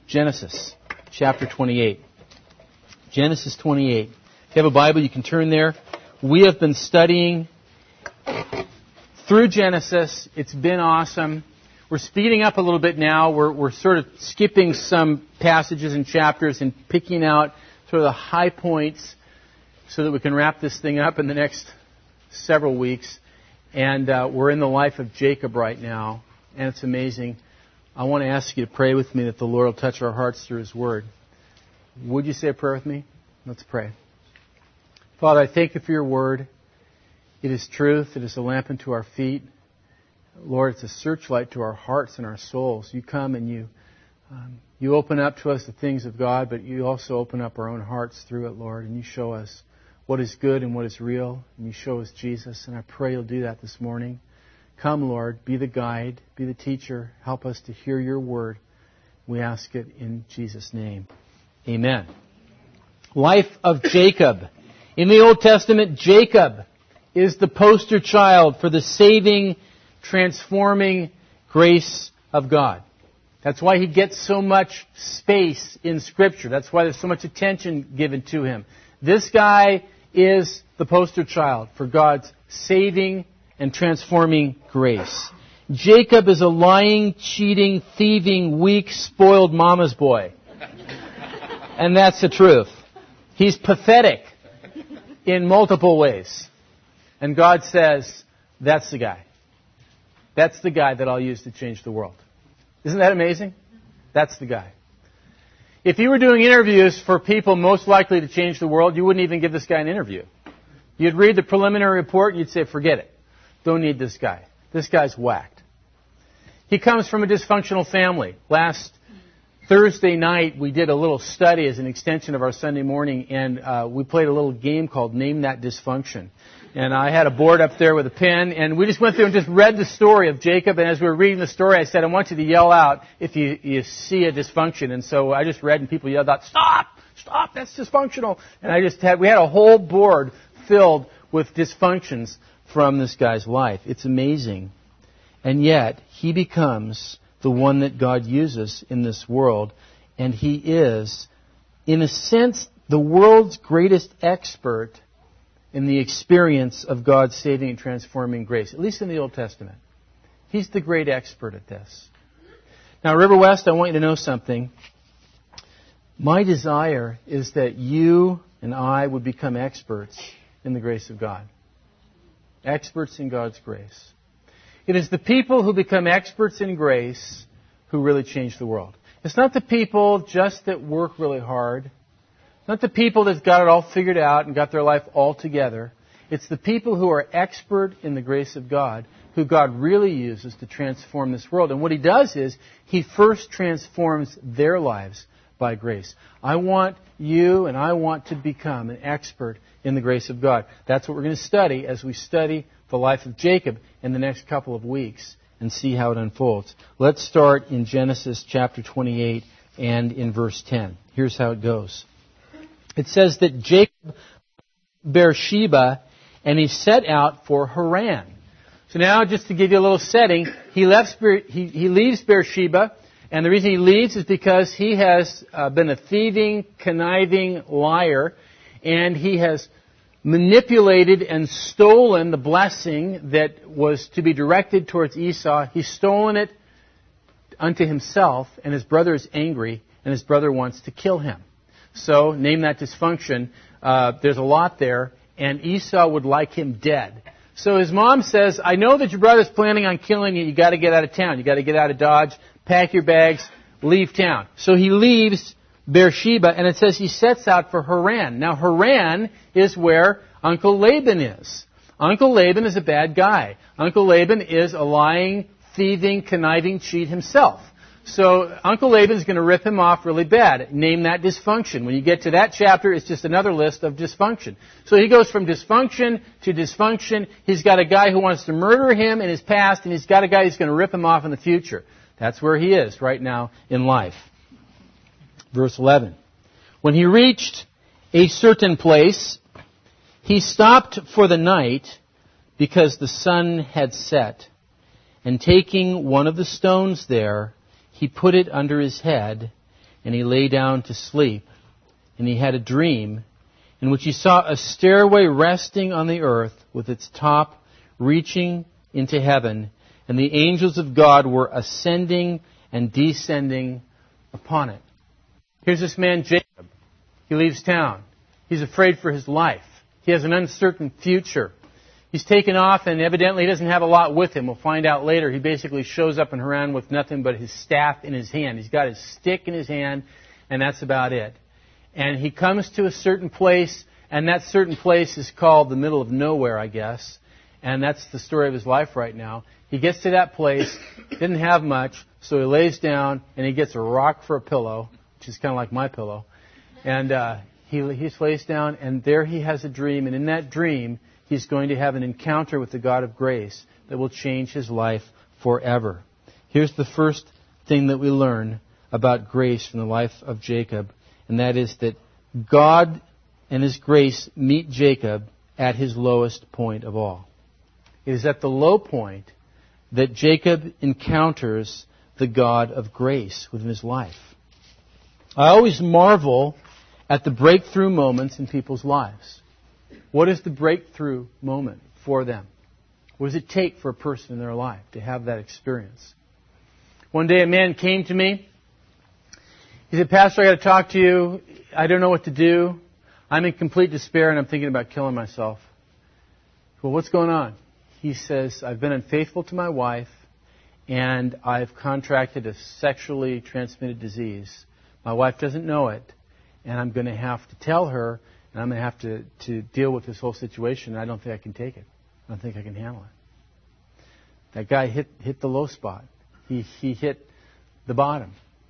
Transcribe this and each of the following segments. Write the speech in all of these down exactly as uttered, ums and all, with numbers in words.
Genesis chapter twenty-eight. Genesis twenty-eight. If you have a Bible, you can turn there. We have been studying through Genesis. It's been awesome. We're speeding up a little bit now. We're, we're sort of skipping some passages and chapters and picking out sort of the high points so that we can wrap this thing up in the next several weeks. And uh, we're in the life of Jacob right now, and it's amazing. I want to ask you to pray with me that the Lord will touch our hearts through His Word. Would you say a prayer with me? Let's pray. Father, I thank you for your Word. It is truth. It is a lamp unto our feet. Lord, it's a searchlight to our hearts and our souls. You come and you um, you open up to us the things of God, but you also open up our own hearts through it, Lord, and you show us what is good and what is real, and you show us Jesus, and I pray you'll do that this morning. Come, Lord, be the guide, be the teacher. Help us to hear your word. We ask it in Jesus' name. Amen. Life of Jacob. In the Old Testament, Jacob is the poster child for the saving, transforming grace of God. That's why he gets so much space in Scripture. That's why there's so much attention given to him. This guy is the poster child for God's saving and transforming grace. Jacob is a lying, cheating, thieving, weak, spoiled mama's boy. And that's the truth. He's pathetic in multiple ways. And God says, that's the guy. That's the guy that I'll use to change the world. Isn't that amazing? That's the guy. If you were doing interviews for people most likely to change the world, you wouldn't even give this guy an interview. You'd read the preliminary report and you'd say, forget it. Don't need this guy. This guy's whacked. He comes from a dysfunctional family. Last Thursday night, we did a little study as an extension of our Sunday morning, and uh, we played a little game called Name That Dysfunction. And I had a board up there with a pen, and we just went through and just read the story of Jacob. And as we were reading the story, I said, I want you to yell out if you, you see a dysfunction. And so I just read, and people yelled out, stop, stop, that's dysfunctional. And I just had, we had a whole board filled with dysfunctions from this guy's life. It's amazing. And yet, he becomes the one that God uses in this world. And he is, in a sense, the world's greatest expert in the experience of God's saving and transforming grace, at least in the Old Testament. He's the great expert at this. Now, River West, I want you to know something. My desire is that you and I would become experts in the grace of God. Experts in God's grace. It is the people who become experts in grace who really change the world. It's not the people just that work really hard. Not the people that's got it all figured out and got their life all together. It's the people who are expert in the grace of God, who God really uses to transform this world. And what He does is, He first transforms their lives by grace. I want you and I want to become an expert in the grace of God. That's what we're going to study as we study the life of Jacob in the next couple of weeks and see how it unfolds. Let's start in Genesis chapter twenty-eight and in verse ten. Here's how it goes. It says that Jacob Beersheba, and he set out for Haran. So now, just to give you a little setting, he left. He, he leaves Beersheba, and the reason he leaves is because he has uh, been a thieving, conniving liar, and he has manipulated and stolen the blessing that was to be directed towards Esau. He's stolen it unto himself, and his brother is angry, and his brother wants to kill him. So, name that dysfunction. Uh, there's a lot there, and Esau would like him dead. So his mom says, I know that your brother's planning on killing you. You got to get out of town. You got to get out of Dodge, pack your bags, leave town. So he leaves Beersheba, and it says he sets out for Haran. Now, Haran is where Uncle Laban is. Uncle Laban is a bad guy. Uncle Laban is a lying, thieving, conniving cheat himself. So Uncle Laban's going to rip him off really bad. Name that dysfunction. When you get to that chapter, it's just another list of dysfunction. So he goes from dysfunction to dysfunction. He's got a guy who wants to murder him in his past, and he's got a guy who's going to rip him off in the future. That's where he is right now in life. Verse eleven. When he reached a certain place, he stopped for the night because the sun had set. And taking one of the stones there, he put it under his head, and he lay down to sleep. And he had a dream in which he saw a stairway resting on the earth with its top reaching into heaven, and the angels of God were ascending and descending upon it. Here's this man, Jacob. He leaves town. He's afraid for his life. He has an uncertain future. He's taken off, and evidently he doesn't have a lot with him. We'll find out later. He basically shows up in Haran with nothing but his staff in his hand. He's got his stick in his hand, and that's about it. And he comes to a certain place, and that certain place is called the middle of nowhere, I guess. And that's the story of his life right now. He gets to that place, didn't have much, so he lays down, and he gets a rock for a pillow, which is kind of like my pillow. And uh, he, he lays down, and there he has a dream, and in that dream, he's going to have an encounter with the God of grace that will change his life forever. Here's the first thing that we learn about grace from the life of Jacob, and that is that God and his grace meet Jacob at his lowest point of all. It is at the low point that Jacob encounters the God of grace within his life. I always marvel at the breakthrough moments in people's lives. What is the breakthrough moment for them? What does it take for a person in their life to have that experience? One day a man came to me. He said, Pastor, I got to talk to you. I don't know what to do. I'm in complete despair and I'm thinking about killing myself. Well, what's going on? He says, I've been unfaithful to my wife and I've contracted a sexually transmitted disease. My wife doesn't know it, and I'm going to have to tell her, and I'm going to have to, to deal with this whole situation, and I don't think I can take it. I don't think I can handle it. That guy hit hit the low spot. He he hit the bottom.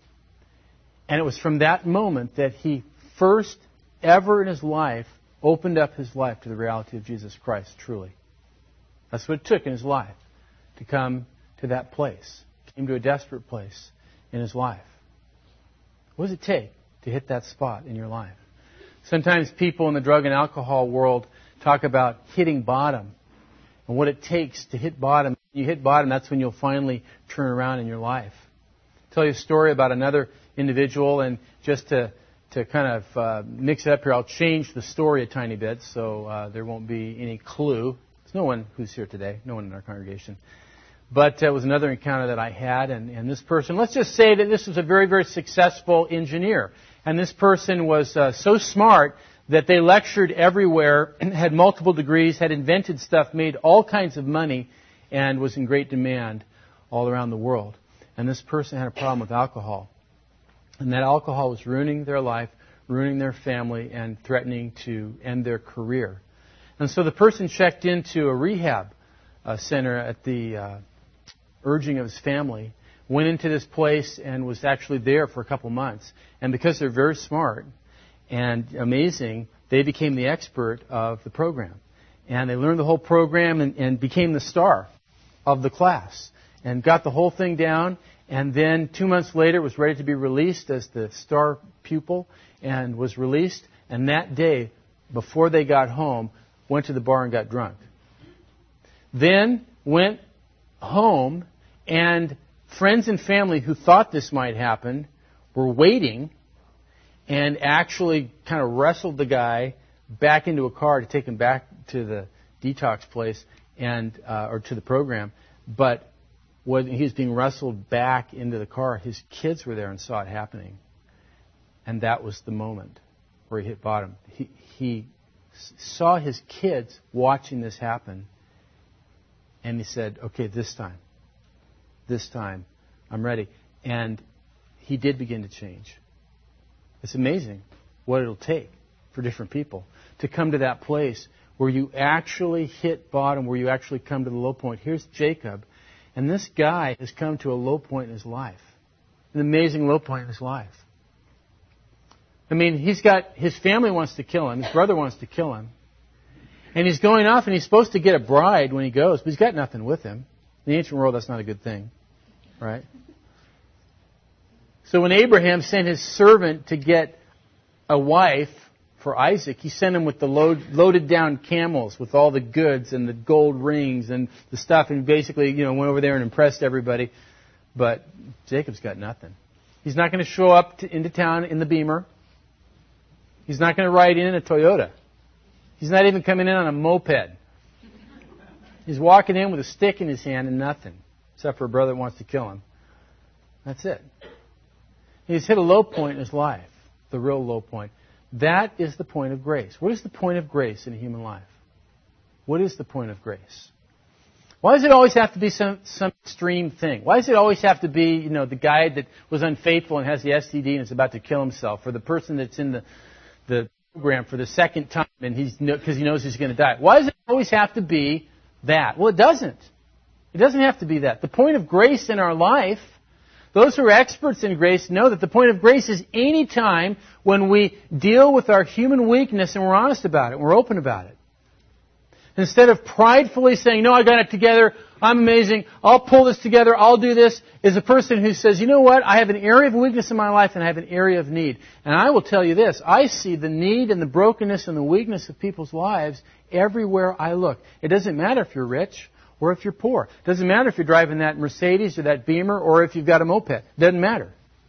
And it was from that moment that he first ever in his life opened up his life to the reality of Jesus Christ, truly. That's what it took in his life to come to that place. He came to a desperate place in his life. What does it take to hit that spot in your life? Sometimes people in the drug and alcohol world talk about hitting bottom and what it takes to hit bottom. When you hit bottom, that's when you'll finally turn around in your life. I'll tell you a story about another individual, and just to, to kind of uh, mix it up here, I'll change the story a tiny bit so uh, there won't be any clue. There's no one who's here today, no one in our congregation. But it was another encounter that I had, and, and this person, let's just say that this was a very, very successful engineer. And this person was uh, so smart that they lectured everywhere, had multiple degrees, had invented stuff, made all kinds of money, and was in great demand all around the world. And this person had a problem with alcohol. And that alcohol was ruining their life, ruining their family, and threatening to end their career. And so the person checked into a rehab uh, center at the uh, urging of his family, went into this place and was actually there for a couple months. And because they're very smart and amazing, they became the expert of the program. And they learned the whole program and, and became the star of the class and got the whole thing down. And then two months later was ready to be released as the star pupil and was released. And that day, before they got home, went to the bar and got drunk. Then went home, and friends and family who thought this might happen were waiting and actually kind of wrestled the guy back into a car to take him back to the detox place and uh, or to the program. But when he was being wrestled back into the car, his kids were there and saw it happening. And that was the moment where he hit bottom. He, he saw his kids watching this happen, and he said, okay, this time. This time, I'm ready. And he did begin to change. It's amazing what it'll take for different people to come to that place where you actually hit bottom, where you actually come to the low point. Here's Jacob, and this guy has come to a low point in his life, an amazing low point in his life. I mean, he's got, his family wants to kill him, his brother wants to kill him, and he's going off, and he's supposed to get a bride when he goes, but he's got nothing with him. In the ancient world, that's not a good thing, right? So when Abraham sent his servant to get a wife for Isaac, he sent him with the load, loaded down camels with all the goods and the gold rings and the stuff, and basically, you know, went over there and impressed everybody. But Jacob's got nothing. He's not going to show up to, into town in the Beamer. He's not going to ride in in a Toyota. He's not even coming in on a moped. He's walking in with a stick in his hand and nothing, except for a brother that wants to kill him. That's it. He's hit a low point in his life, the real low point. That is the point of grace. What is the point of grace in a human life? What is the point of grace? Why does it always have to be some, some extreme thing? Why does it always have to be, you know, the guy that was unfaithful and has the S T D and is about to kill himself, or the person that's in the, the program for the second time and he's because he knows he's going to die? Why does it always have to be that? Well, it doesn't. It doesn't have to be that. The point of grace in our life, those who are experts in grace know that the point of grace is any time when we deal with our human weakness and we're honest about it, we're open about it. Instead of pridefully saying, no, I got it together, I'm amazing, I'll pull this together, I'll do this, is a person who says, you know what, I have an area of weakness in my life and I have an area of need. And I will tell you this, I see the need and the brokenness and the weakness of people's lives everywhere I look. It doesn't matter if you're rich or if you're poor. It doesn't matter if you're driving that Mercedes or that Beamer or if you've got a moped. It doesn't matter.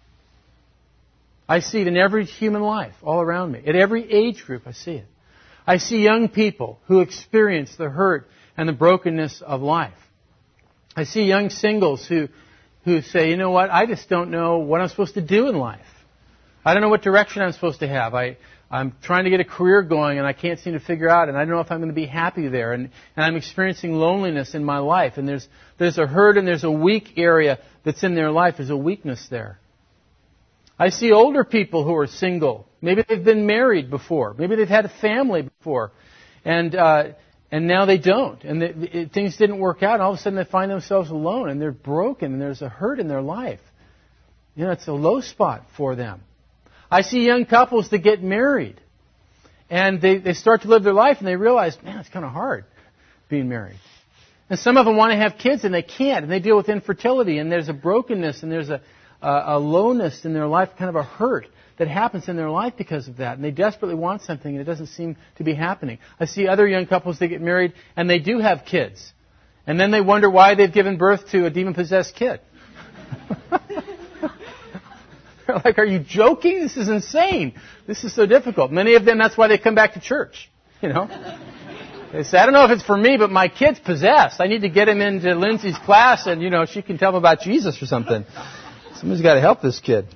I see it in every human life all around me. At every age group I see it. I see young people who experience the hurt and the brokenness of life. I see young singles who, who say, you know what, I just don't know what I'm supposed to do in life. I don't know what direction I'm supposed to have. I, I'm trying to get a career going and I can't seem to figure out, and I don't know if I'm going to be happy there. And, and I'm experiencing loneliness in my life. And there's, there's a hurt and there's a weak area that's in their life. There's a weakness there. I see older people who are single. Maybe they've been married before. Maybe they've had a family before. And uh, and now they don't. And the, the, things didn't work out. And all of a sudden they find themselves alone. And they're broken. And there's a hurt in their life. You know, it's a low spot for them. I see young couples that get married. And they, they start to live their life. And they realize, man, it's kind of hard being married. And some of them want to have kids. And they can't. And they deal with infertility. And there's a brokenness. And there's a... a lowness in their life, kind of a hurt that happens in their life because of that. And they desperately want something and it doesn't seem to be happening. I see other young couples that get married and they do have kids. And then they wonder why they've given birth to a demon-possessed kid. They're like, are you joking? This is insane. This is so difficult. Many of them, that's why they come back to church. You know, they say, I don't know if it's for me, but my kid's possessed. I need to get him into Lindsay's class and, you know, she can tell him about Jesus or something. Somebody's got to help this kid.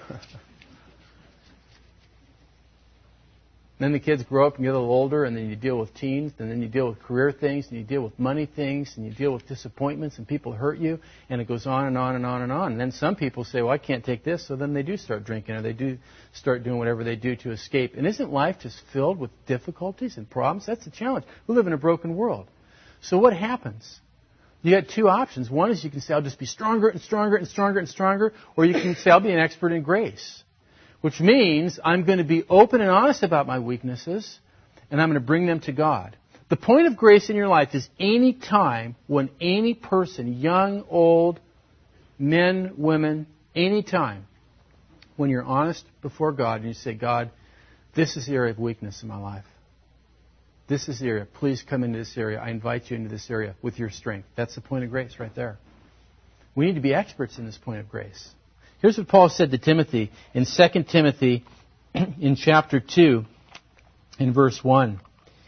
Then the kids grow up and get a little older, and then you deal with teens, and then you deal with career things, and you deal with money things, and you deal with disappointments, and people hurt you, and it goes on and on and on and on. And then some people say, well, I can't take this, so then they do start drinking, or they do start doing whatever they do to escape. And isn't life just filled with difficulties and problems? That's the challenge. We live in a broken world. So what happens? You got two options. One is you can say, I'll just be stronger and stronger and stronger and stronger. Or you can say, I'll be an expert in grace. Which means I'm going to be open and honest about my weaknesses, and I'm going to bring them to God. The point of grace in your life is any time when any person, young, old, men, women, any time, when you're honest before God and you say, God, this is the area of weakness in my life. This is the area. Please come into this area. I invite you into this area with your strength. That's the point of grace right there. We need to be experts in this point of grace. Here's what Paul said to Timothy in Second Timothy in chapter two, in verse one.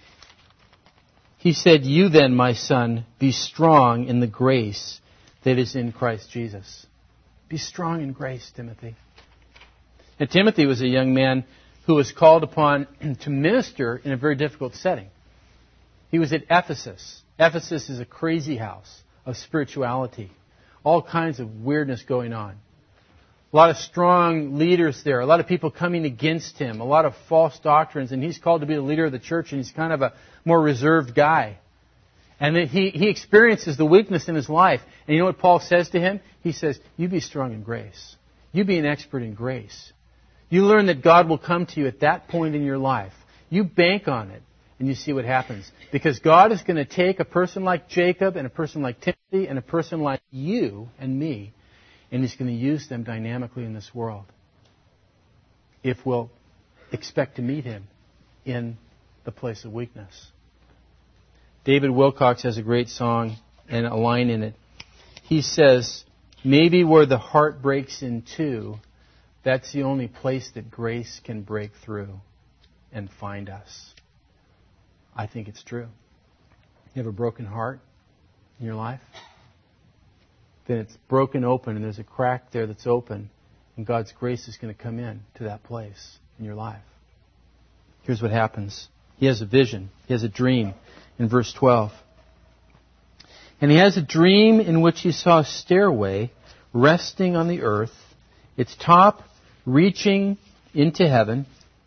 He said, you then, my son, be strong in the grace that is in Christ Jesus. Be strong in grace, Timothy. And Timothy was a young man who was called upon to minister in a very difficult setting. He was at Ephesus. Ephesus is a crazy house of spirituality. All kinds of weirdness going on. A lot of strong leaders there. A lot of people coming against him. A lot of false doctrines. And he's called to be the leader of the church, and he's kind of a more reserved guy. And then he, he experiences the weakness in his life. And you know what Paul says to him? He says, you be strong in grace. You be an expert in grace. You learn that God will come to you at that point in your life. You bank on it, and you see what happens. Because God is going to take a person like Jacob and a person like Timothy and a person like you and me, and He's going to use them dynamically in this world if we'll expect to meet Him in the place of weakness. David Wilcox has a great song and a line in it. He says, maybe where the heart breaks in two, that's the only place that grace can break through and find us. I think it's true. You have a broken heart in your life? Then it's broken open and there's a crack there that's open, and God's grace is going to come in to that place in your life. Here's what happens. He has a vision. He has a dream in verse twelve. And he has a dream in which he saw a stairway resting on the earth, its top reaching into heaven,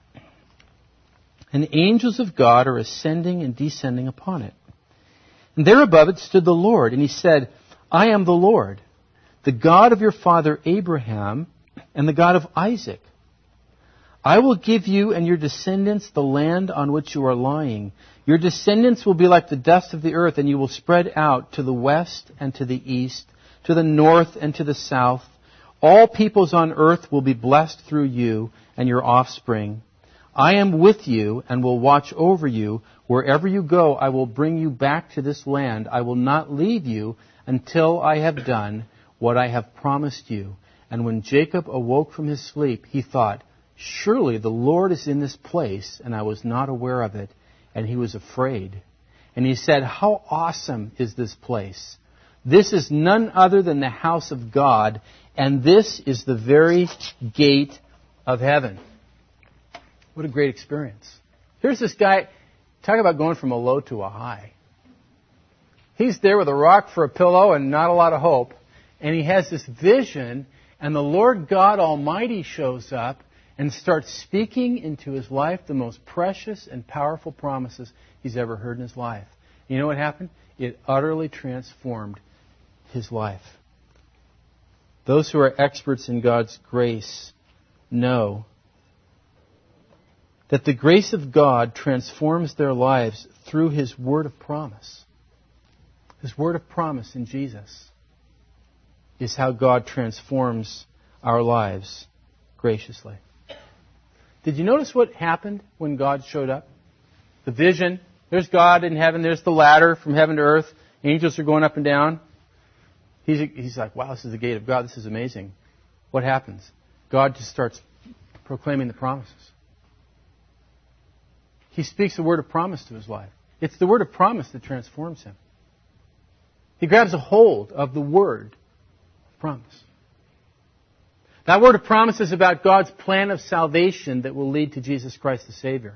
and angels of God are ascending and descending upon it. And there above it stood the Lord, and he said, I am the Lord, the God of your father Abraham, and the God of Isaac. I will give you and your descendants the land on which you are lying. Your descendants will be like the dust of the earth, and you will spread out to the west and to the east, to the north and to the south. All peoples on earth will be blessed through you and your offspring. I am with you and will watch over you. Wherever you go, I will bring you back to this land. I will not leave you until I have done what I have promised you. And when Jacob awoke from his sleep, he thought, surely the Lord is in this place, and I was not aware of it. And he was afraid. And he said, how awesome is this place? This is none other than the house of God, and this is the very gate of heaven. What a great experience. Here's this guy, talk about going from a low to a high. He's there with a rock for a pillow and not a lot of hope. And he has this vision, and the Lord God Almighty shows up and starts speaking into his life the most precious and powerful promises he's ever heard in his life. You know what happened? It utterly transformed his life. Those who are experts in God's grace know that the grace of God transforms their lives through his word of promise. His word of promise in Jesus is how God transforms our lives graciously. Did you notice what happened when God showed up? The vision. There's God in heaven. There's the ladder from heaven to earth. Angels are going up and down. He's, he's like, wow, this is the gate of God. This is amazing. What happens? God just starts proclaiming the promises. He speaks a word of promise to his life. It's the word of promise that transforms him. He grabs a hold of the word of promise. That word of promise is about God's plan of salvation that will lead to Jesus Christ the Savior.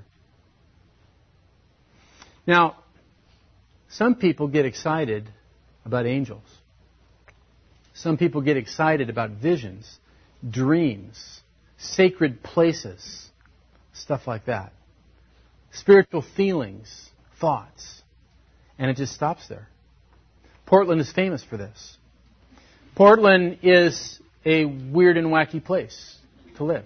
Now, some people get excited about angels. Some people get excited about visions, dreams, sacred places, stuff like that. Spiritual feelings, thoughts. And it just stops there. Portland is famous for this. Portland is a weird and wacky place to live.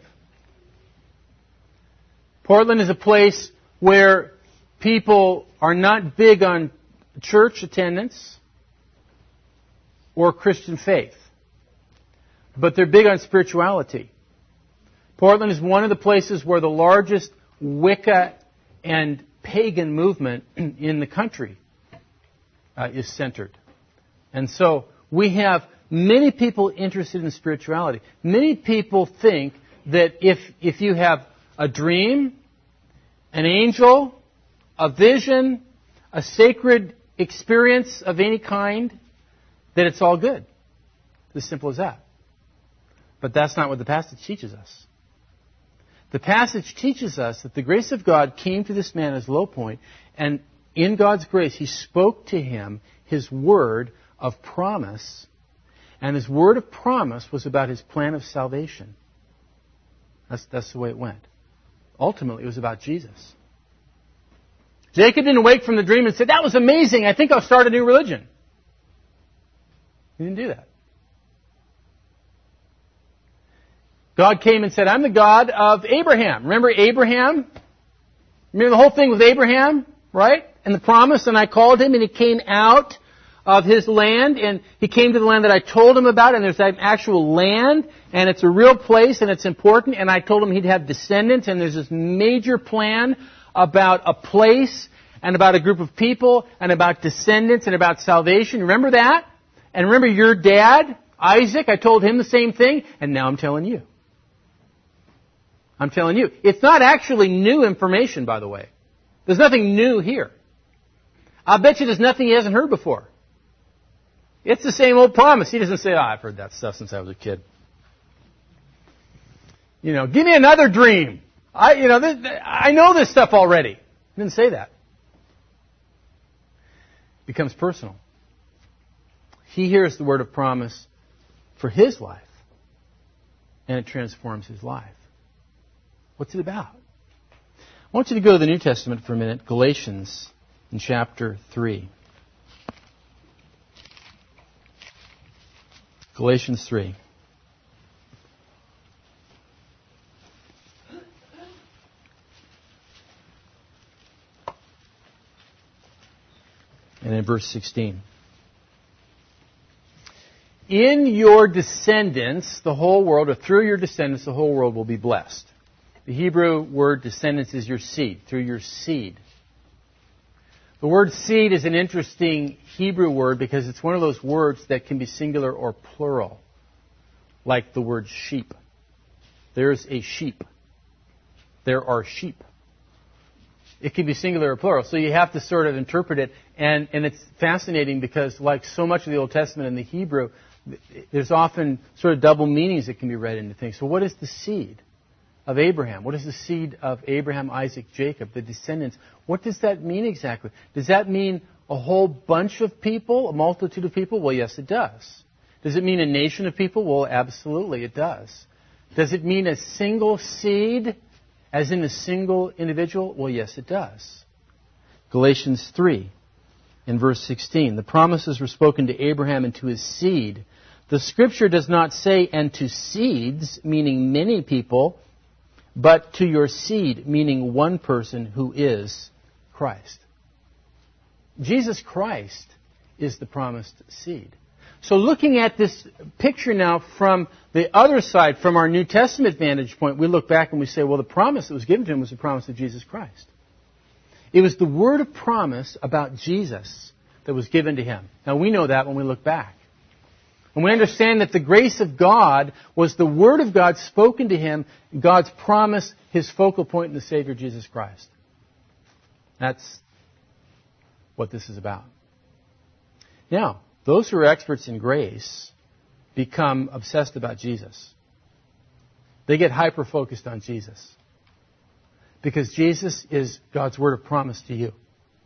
Portland is a place where people are not big on church attendance or Christian faith, but they're big on spirituality. Portland is one of the places where the largest Wicca and pagan movement in the country uh, is centered. And so we have many people interested in spirituality. Many people think that if if you have a dream, an angel, a vision, a sacred experience of any kind, that it's all good. As simple as that. But that's not what the passage teaches us. The passage teaches us that the grace of God came to this man as low point, and in God's grace, He spoke to him His word of promise. And his word of promise was about his plan of salvation. That's, that's the way it went. Ultimately, it was about Jesus. Jacob didn't wake from the dream and say, that was amazing, I think I'll start a new religion. He didn't do that. God came and said, I'm the God of Abraham. Remember Abraham? Remember the whole thing with Abraham, right? And the promise, and I called him, and he came out of his land, and he came to the land that I told him about, and there's that actual land, and it's a real place, and it's important, and I told him he'd have descendants, and there's this major plan about a place, and about a group of people, and about descendants, and about salvation. Remember that? And remember your dad, Isaac, I told him the same thing, and now I'm telling you. I'm telling you. It's not actually new information, by the way. There's nothing new here. I bet you there's nothing he hasn't heard before. It's the same old promise. He doesn't say, oh, I've heard that stuff since I was a kid. You know, give me another dream. I, you know, this, I know this stuff already. He didn't say that. It becomes personal. He hears the word of promise for his life, and it transforms his life. What's it about? I want you to go to the New Testament for a minute, Galatians in chapter three. Galatians three. And in verse sixteen. In your descendants, the whole world, or through your descendants, the whole world will be blessed. The Hebrew word descendants is your seed, through your seed. The word seed is an interesting Hebrew word because it's one of those words that can be singular or plural, like the word sheep. There's a sheep. There are sheep. It can be singular or plural, so you have to sort of interpret it. And, and it's fascinating because, like so much of the Old Testament in the Hebrew, there's often sort of double meanings that can be read into things. So what is the seed of Abraham? What is the seed of Abraham, Isaac, Jacob, the descendants? What does that mean exactly? Does that mean a whole bunch of people, a multitude of people? Well, yes, it does. Does it mean a nation of people? Well, absolutely, it does. Does it mean a single seed, as in a single individual? Well, yes, it does. Galatians three, in verse sixteen. The promises were spoken to Abraham and to his seed. The Scripture does not say, and to seeds, meaning many people, but to your seed, meaning one person who is Christ. Jesus Christ is the promised seed. So looking at this picture now from the other side, from our New Testament vantage point, we look back and we say, well, the promise that was given to him was the promise of Jesus Christ. It was the word of promise about Jesus that was given to him. Now, we know that when we look back. And we understand that the grace of God was the word of God spoken to him, God's promise, his focal point in the Savior, Jesus Christ. That's what this is about. Now, those who are experts in grace become obsessed about Jesus. They get hyper-focused on Jesus. Because Jesus is God's word of promise to you.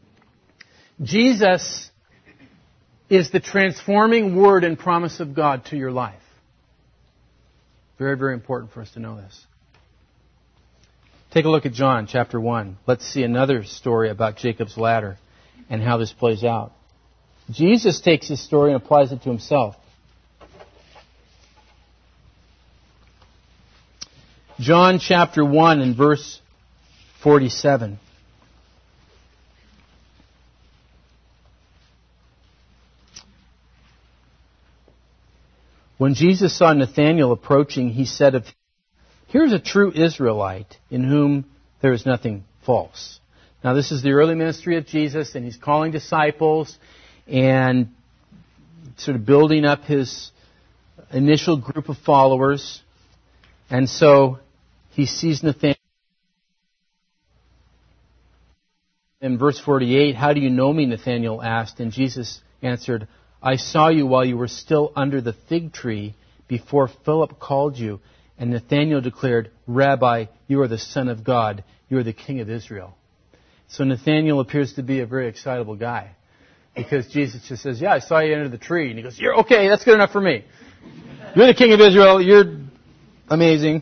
Jesus is the transforming word and promise of God to your life. Very, very important for us to know this. Take a look at John chapter one. Let's see another story about Jacob's ladder and how this plays out. Jesus takes this story and applies it to himself. John chapter one and verse forty-seven. When Jesus saw Nathanael approaching, he said of him, "Here's a true Israelite in whom there is nothing false." Now, this is the early ministry of Jesus, and he's calling disciples and sort of building up his initial group of followers. And so he sees Nathanael. In verse forty-eight, "How do you know me?" Nathanael asked, and Jesus answered, "I saw you while you were still under the fig tree before Philip called you." And Nathanael declared, "Rabbi, you are the Son of God. You are the King of Israel." So Nathanael appears to be a very excitable guy. Because Jesus just says, "Yeah, I saw you under the tree." And he goes, "You're okay, that's good enough for me. You're the King of Israel. You're amazing."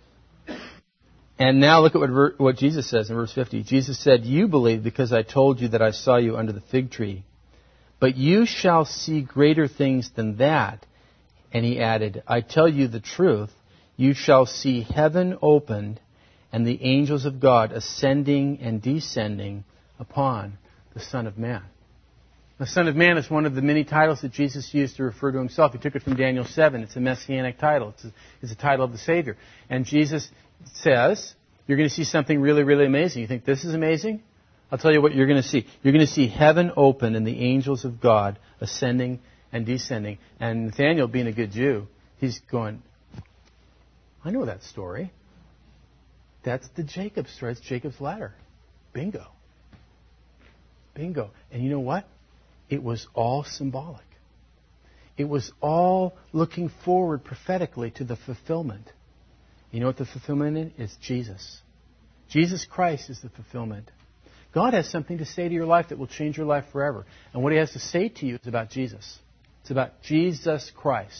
And now look at what, what Jesus says in verse fifty. Jesus said, "You believe because I told you that I saw you under the fig tree. But you shall see greater things than that." And he added, "I tell you the truth, you shall see heaven opened and the angels of God ascending and descending upon the Son of Man." The Son of Man is one of the many titles that Jesus used to refer to himself. He took it from Daniel seven. It's a messianic title. It's a, it's a title of the Savior. And Jesus says, you're going to see something really, really amazing. You think this is amazing? I'll tell you what you're going to see. You're going to see heaven open and the angels of God ascending and descending. And Nathanael, being a good Jew, he's going, "I know that story. That's the Jacob's story. It's Jacob's ladder. Bingo. Bingo. And you know what? It was all symbolic. It was all looking forward prophetically to the fulfillment. You know what the fulfillment is? It's Jesus. Jesus Christ is the fulfillment. God has something to say to your life that will change your life forever. And what He has to say to you is about Jesus. It's about Jesus Christ,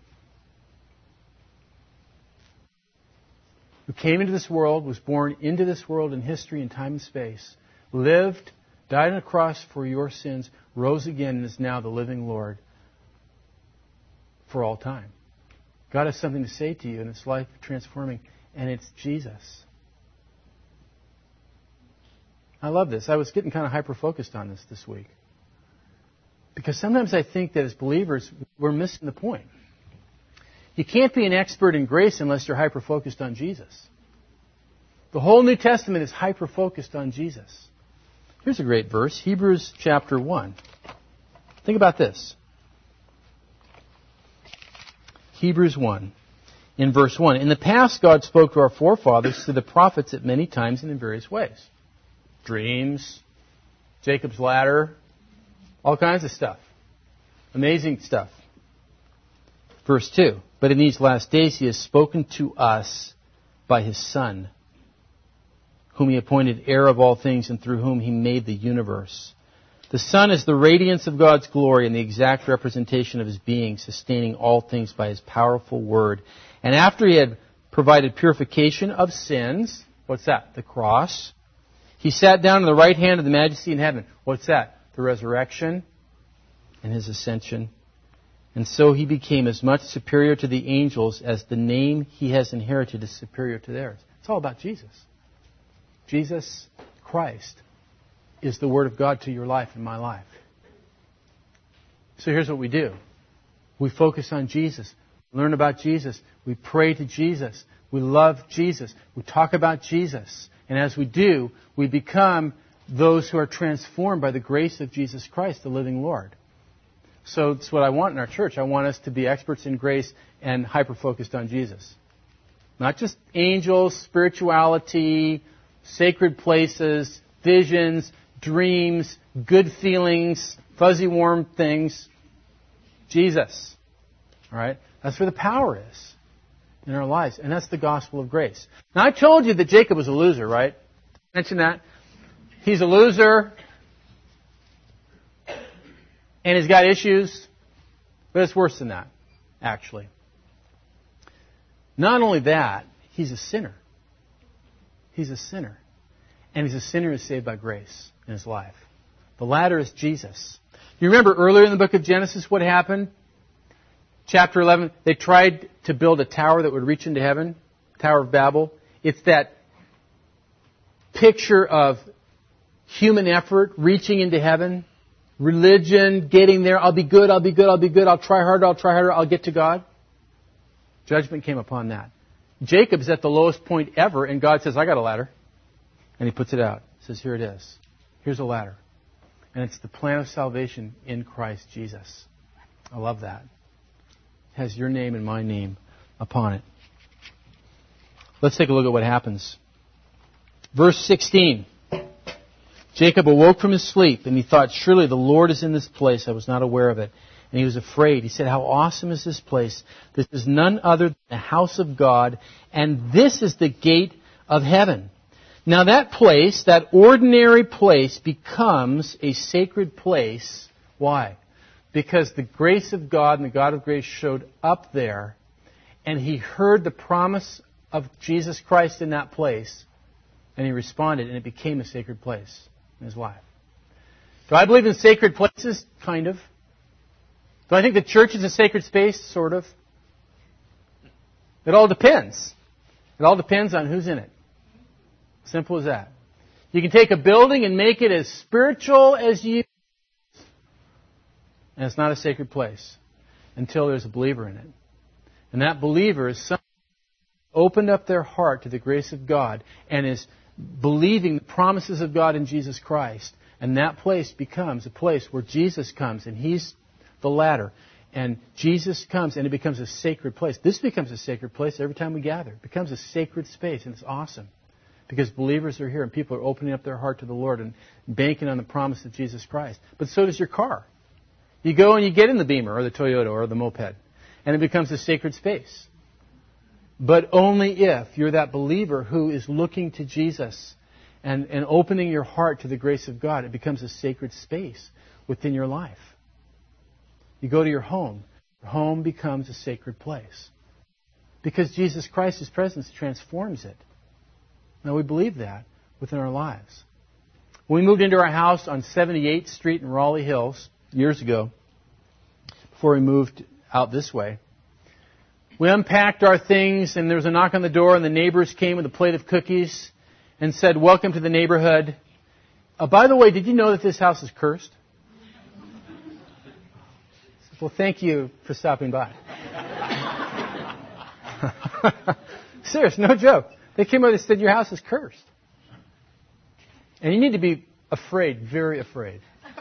who came into this world, was born into this world in history and time and space, lived, died on a cross for your sins, rose again, and is now the living Lord for all time. God has something to say to you, and it's life transforming, and it's Jesus. I love this. I was getting kind of hyper-focused on this this week. Because sometimes I think that as believers, we're missing the point. You can't be an expert in grace unless you're hyper-focused on Jesus. The whole New Testament is hyper-focused on Jesus. Here's a great verse, Hebrews chapter one. Think about this. Hebrews one, in verse one. In the past, God spoke to our forefathers through the prophets at many times and in various ways. Dreams, Jacob's ladder, all kinds of stuff. Amazing stuff. Verse two. But in these last days He has spoken to us by His Son, whom He appointed heir of all things and through whom He made the universe. The Son is the radiance of God's glory and the exact representation of His being, sustaining all things by His powerful word. And after He had provided purification of sins, what's that? The cross. He sat down on the right hand of the Majesty in heaven. What's that? The resurrection and His ascension. And so He became as much superior to the angels as the name He has inherited is superior to theirs. It's all about Jesus. Jesus Christ is the Word of God to your life and my life. So here's what we do. We focus on Jesus. Learn about Jesus. We pray to Jesus. We love Jesus. We talk about Jesus. And as we do, we become those who are transformed by the grace of Jesus Christ, the living Lord. So that's what I want in our church. I want us to be experts in grace and hyper-focused on Jesus. Not just angels, spirituality, sacred places, visions, dreams, good feelings, fuzzy warm things. Jesus. All right? That's where the power is in our lives. And that's the gospel of grace. Now, I told you that Jacob was a loser, right? Mention that. He's a loser. And he's got issues. But it's worse than that, actually. Not only that, he's a sinner. He's a sinner. And he's a sinner who's saved by grace in his life. The latter is Jesus. You remember earlier in the book of Genesis what happened? Chapter eleven, they tried to build a tower that would reach into heaven, Tower of Babel. It's that picture of human effort reaching into heaven, religion, getting there. I'll be good, I'll be good, I'll be good, I'll try harder, I'll try harder, I'll get to God. Judgment came upon that. Jacob's at the lowest point ever, and God says, I got a ladder. And He puts it out. He says, here it is. Here's a ladder. And it's the plan of salvation in Christ Jesus. I love that. It has your name and my name upon it. Let's take a look at what happens. Verse sixteen. Jacob awoke from his sleep, and he thought, surely the Lord is in this place. I was not aware of it. And he was afraid. He said, how awesome is this place? This is none other than the house of God, and this is the gate of heaven. Now that place, that ordinary place, becomes a sacred place. Why? Because the grace of God and the God of grace showed up there, and he heard the promise of Jesus Christ in that place, and he responded, and it became a sacred place in his life. Do I believe in sacred places? Kind of. Do I think the church is a sacred space? Sort of. It all depends. It all depends on who's in it. Simple as that. You can take a building and make it as spiritual as you, and it's not a sacred place until there's a believer in it. And that believer is someone who opened up their heart to the grace of God and is believing the promises of God in Jesus Christ. And that place becomes a place where Jesus comes, and He's the ladder. And Jesus comes, and it becomes a sacred place. This becomes a sacred place every time we gather. It becomes a sacred space, and it's awesome. because believers are here and people are opening up their heart to the Lord and banking on the promise of Jesus Christ. But so does your car. You go and you get in the Beamer or the Toyota or the moped, and it becomes a sacred space. But only if you're that believer who is looking to Jesus and, and opening your heart to the grace of God, it becomes a sacred space within your life. You go to your home. Your home becomes a sacred place. Because Jesus Christ's presence transforms it. Now we believe that within our lives. When we moved into our house on seventy-eighth Street in Raleigh Hills years ago, before we moved out this way, we unpacked our things and there was a knock on the door and the neighbors came with a plate of cookies and said, "Welcome to the neighborhood. Uh, by the way, did you know that this house is cursed?" I said, "Well, thank you for stopping by." Serious, no joke. They came over and said, "Your house is cursed." And you need to be afraid, very afraid.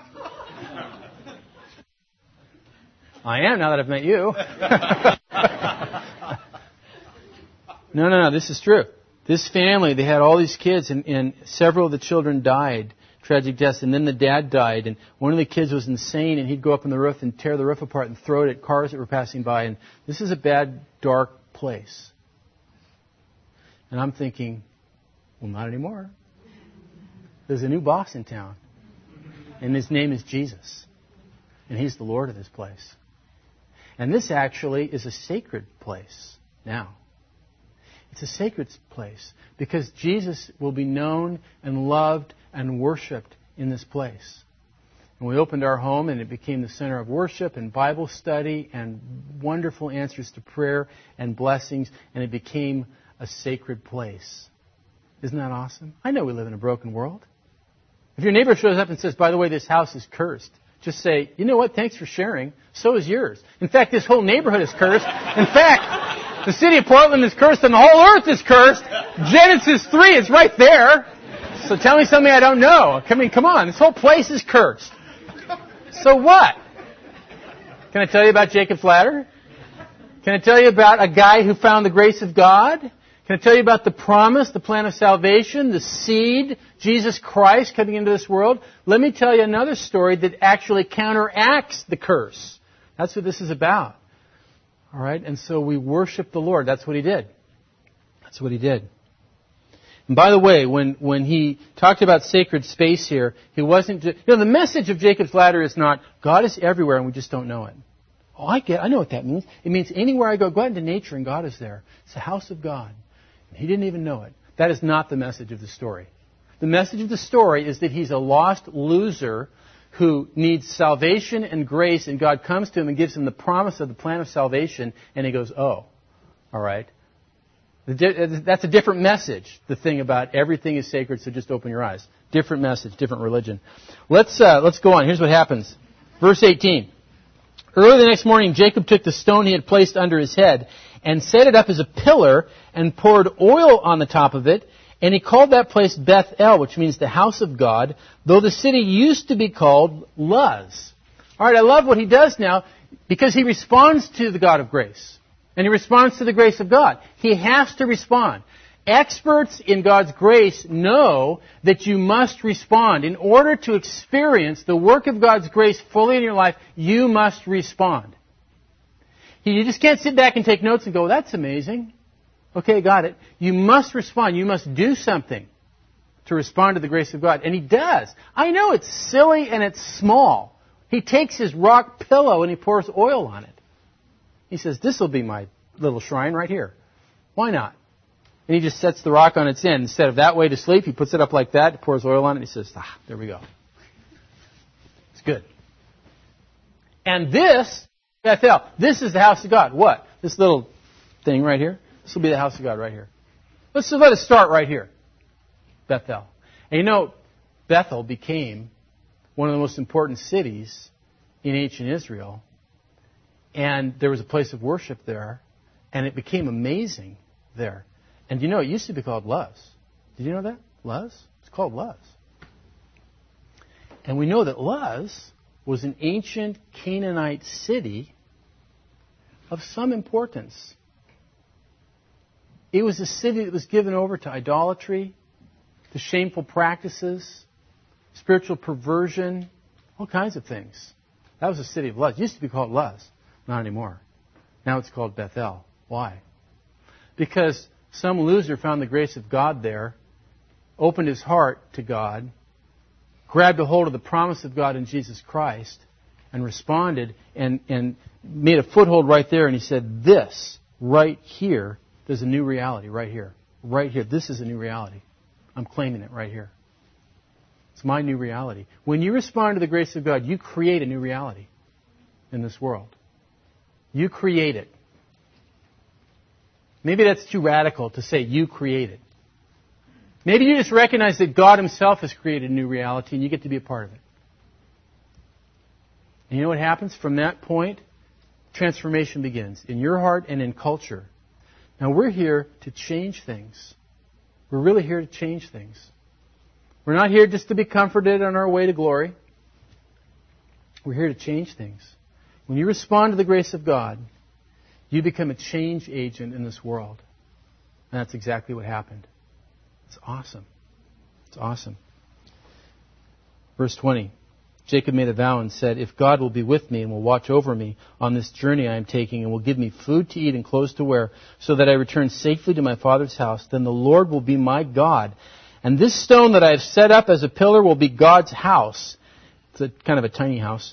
I am now that I've met you. No, no, no, this is true. This family, they had all these kids, and, and several of the children died, tragic deaths, and then the dad died, and one of the kids was insane, and he'd go up on the roof and tear the roof apart and throw it at cars that were passing by, and this is a bad, dark place. And I'm thinking, well, not anymore. There's a new boss in town, and his name is Jesus, and he's the Lord of this place. And this actually is a sacred place now. It's a sacred place because Jesus will be known and loved and worshipped in this place. And we opened our home and it became the center of worship and Bible study and wonderful answers to prayer and blessings, and it became a sacred place. Isn't that awesome? I know we live in a broken world. If your neighbor shows up and says, "By the way, this house is cursed," just say, "You know what? Thanks for sharing. So is yours. In fact, this whole neighborhood is cursed. In fact, the city of Portland is cursed and the whole earth is cursed. Genesis three is right there. So tell me something I don't know. I mean, come on. This whole place is cursed. So what? Can I tell you about Jacob's ladder? Can I tell you about a guy who found the grace of God? Can I tell you about the promise, the plan of salvation, the seed, Jesus Christ coming into this world? Let me tell you another story that actually counteracts the curse. That's what this is about. All right? And so we worship the Lord. That's what he did. That's what he did. And by the way, when, when he talked about sacred space here, he wasn't... You know, the message of Jacob's ladder is not, God is everywhere and we just don't know it. Oh, I get I know what that means. It means anywhere I go, go out into nature and God is there. It's the house of God. He didn't even know it. That is not the message of the story. The message of the story is that he's a lost loser who needs salvation and grace, and God comes to him and gives him the promise of the plan of salvation, and he goes, "Oh, all right." That's a different message, the thing about everything is sacred, so just open your eyes. Different message, different religion. Let's, uh, let's go on. Here's what happens. Verse eighteen. Early the next morning, Jacob took the stone he had placed under his head and set it up as a pillar and poured oil on the top of it. And he called that place Beth-el, which means the house of God, though the city used to be called Luz. All right, I love what he does now because he responds to the God of grace. And he responds to the grace of God. He has to respond. Experts in God's grace know that you must respond. In order to experience the work of God's grace fully in your life, you must respond. You just can't sit back and take notes and go, "That's amazing. Okay, got it." You must respond. You must do something to respond to the grace of God. And he does. I know it's silly and it's small. He takes his rock pillow and he pours oil on it. He says, "This will be my little shrine right here. Why not?" And he just sets the rock on its end. Instead of that way to sleep, he puts it up like that, he pours oil on it, and he says, "Ah, there we go. It's good." And this, Bethel, this is the house of God. What? This little thing right here? This will be the house of God right here. Let's let us start right here. Bethel. And you know, Bethel became one of the most important cities in ancient Israel. And there was a place of worship there. And it became amazing there. And you know, it used to be called Luz. Did you know that? Luz? It's called Luz. And we know that Luz was an ancient Canaanite city of some importance. It was a city that was given over to idolatry to shameful practices, spiritual perversion, all kinds of things. That was the city of Luz. It used to be called Luz. Not anymore. Now it's called Bethel. Why? Because some loser found the grace of God there, opened his heart to God, grabbed a hold of the promise of God in Jesus Christ, and responded and, and made a foothold right there. And he said, this right here, there's a new reality right here. Right here. This is a new reality. I'm claiming it right here. It's my new reality. When you respond to the grace of God, you create a new reality in this world. You create it. Maybe that's too radical to say you create it. Maybe you just recognize that God Himself has created a new reality and you get to be a part of it. And you know what happens? From that point, transformation begins in your heart and in culture. Now we're here to change things. We're really here to change things. We're not here just to be comforted on our way to glory. We're here to change things. When you respond to the grace of God, you become a change agent in this world. And that's exactly what happened. It's awesome. It's awesome. Verse twenty. Jacob made a vow and said, if God will be with me and will watch over me on this journey I am taking and will give me food to eat and clothes to wear so that I return safely to my father's house, then the Lord will be my God. And this stone that I have set up as a pillar will be God's house. It's a kind of a tiny house.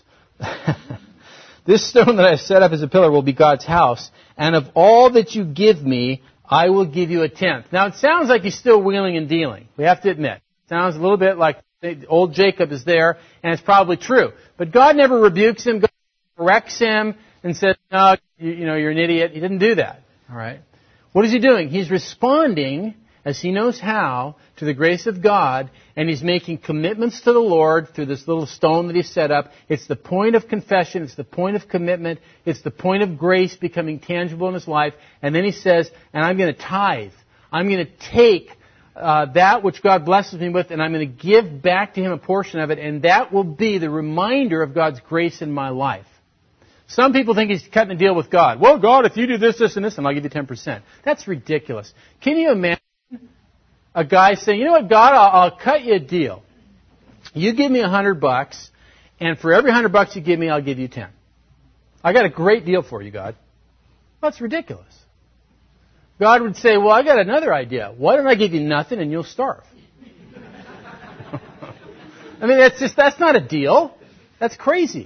This stone that I have set up as a pillar will be God's house. And of all that you give me, I will give you a tenth. Now it sounds like he's still wheeling and dealing. We have to admit. It sounds a little bit like old Jacob is there, and it's probably true. But God never rebukes him. God corrects him and says, no, you, you know, you're an idiot. He didn't do that. All right. What is he doing? He's responding, as he knows how, to the grace of God, and he's making commitments to the Lord through this little stone that he set up. It's the point of confession. It's the point of commitment. It's the point of grace becoming tangible in his life. And then he says, and I'm going to tithe. I'm going to take Uh, that which God blesses me with, and I'm going to give back to Him a portion of it, and that will be the reminder of God's grace in my life. Some people think he's cutting a deal with God. Well, God, if you do this, this, and this, then I'll give you ten percent. That's ridiculous. Can you imagine a guy saying, you know what, God, I'll, I'll cut you a deal. You give me a hundred bucks, and for every hundred bucks you give me, I'll give you ten. I got a great deal for you, God. Well, that's ridiculous. God would say, well, I got another idea. Why don't I give you nothing and you'll starve? I mean, that's just, that's not a deal. That's crazy.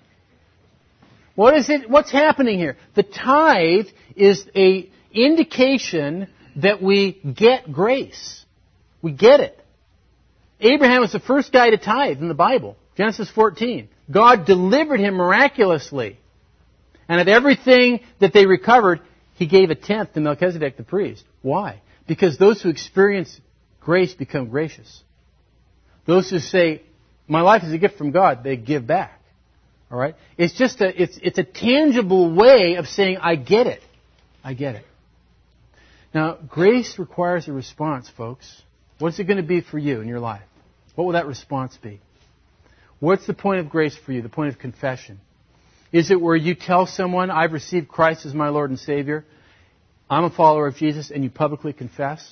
What is it, what's happening here? The tithe is a indication that we get grace. We get it. Abraham was the first guy to tithe in the Bible. Genesis fourteen. God delivered him miraculously. And of everything that they recovered, He gave a tenth to Melchizedek the priest. Why? Because those who experience grace become gracious. Those who say, my life is a gift from God, they give back. All right? It's just a, it's, it's a tangible way of saying, I get it. I get it. Now, grace requires a response, folks. What's it going to be for you in your life? What will that response be? What's the point of grace for you? The point of confession. Is it where you tell someone, I've received Christ as my Lord and Savior, I'm a follower of Jesus, and you publicly confess?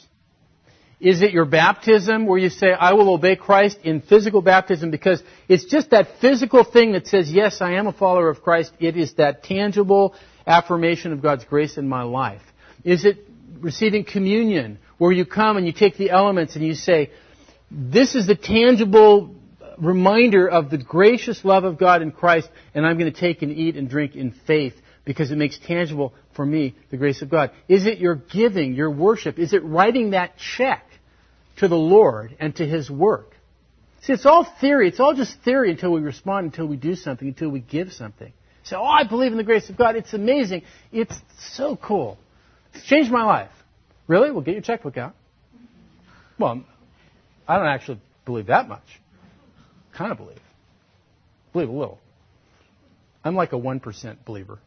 Is it your baptism where you say, I will obey Christ in physical baptism because it's just that physical thing that says, yes, I am a follower of Christ. It is that tangible affirmation of God's grace in my life. Is it receiving communion where you come and you take the elements and you say, this is the tangible reminder of the gracious love of God in Christ, and I'm going to take and eat and drink in faith because it makes tangible for me the grace of God? Is it your giving, your worship? Is it writing that check to the Lord and to His work? See, it's all theory. It's all just theory until we respond, until we do something, until we give something. Say, oh, I believe in the grace of God. It's amazing. It's so cool. It's changed my life. Really? Well, get your checkbook out. Well, I don't actually believe that much. Kind of believe. Believe a little. I'm like a one percent believer.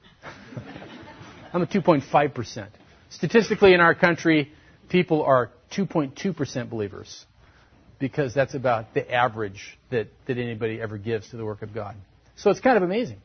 I'm a two point five percent. Statistically in our country, people are two point two percent believers because that's about the average that, that anybody ever gives to the work of God. So it's kind of amazing.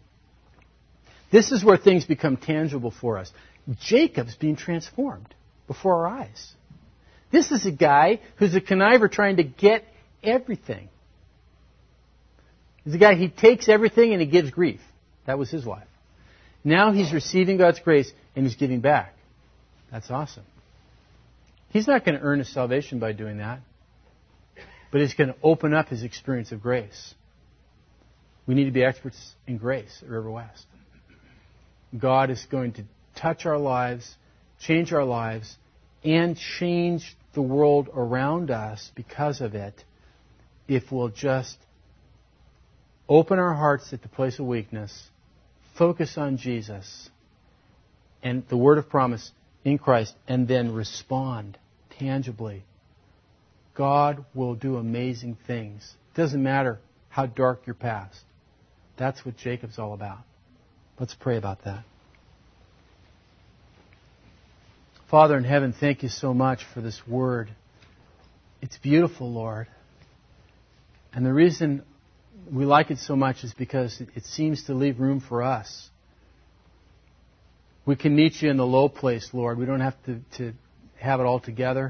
This is where things become tangible for us. Jacob's being transformed before our eyes. This is a guy who's a conniver trying to get everything. He's a guy, he takes everything and he gives grief. That was his life. Now he's receiving God's grace and he's giving back. That's awesome. He's not going to earn his salvation by doing that. But he's going to open up his experience of grace. We need to be experts in grace at River West. God is going to touch our lives, change our lives, and change the world around us because of it if we'll just open our hearts at the place of weakness, focus on Jesus and the word of promise in Christ, and then respond tangibly. God will do amazing things. It doesn't matter how dark your past. That's what Jacob's all about. Let's pray about that. Father in heaven, thank you so much for this word. It's beautiful, Lord. And the reason we like it so much is because it seems to leave room for us. We can meet you in the low place, Lord. We don't have to, to have it all together.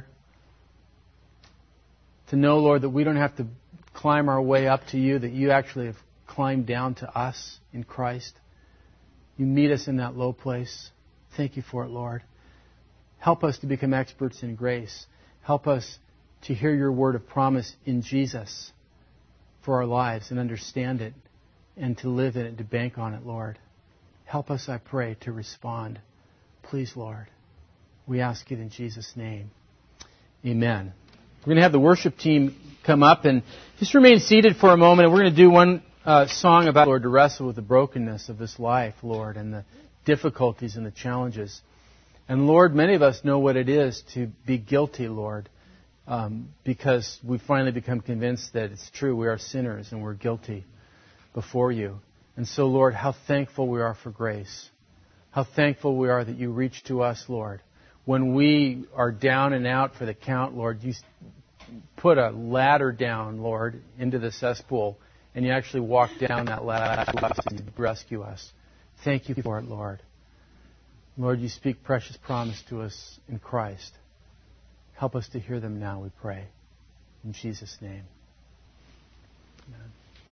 To know, Lord, that we don't have to climb our way up to you, that you actually have climbed down to us in Christ. You meet us in that low place. Thank you for it, Lord. Help us to become experts in grace. Help us to hear your word of promise in Jesus for our lives and understand it and to live in it, to bank on it, Lord. Help us, I pray, to respond. Please, Lord. We ask it in Jesus' name. Amen. We're going to have the worship team come up and just remain seated for a moment. And we're going to do one uh, song about, Lord, to wrestle with the brokenness of this life, Lord, and the difficulties and the challenges. And, Lord, many of us know what it is to be guilty, Lord, um, because we finally become convinced that it's true. We are sinners and we're guilty before you. And so, Lord, how thankful we are for grace. How thankful we are that you reach to us, Lord. When we are down and out for the count, Lord, you put a ladder down, Lord, into the cesspool, and you actually walk down that ladder and rescue us. Thank you for it, Lord. Lord, you speak precious promise to us in Christ. Help us to hear them now, we pray. In Jesus' name. Amen.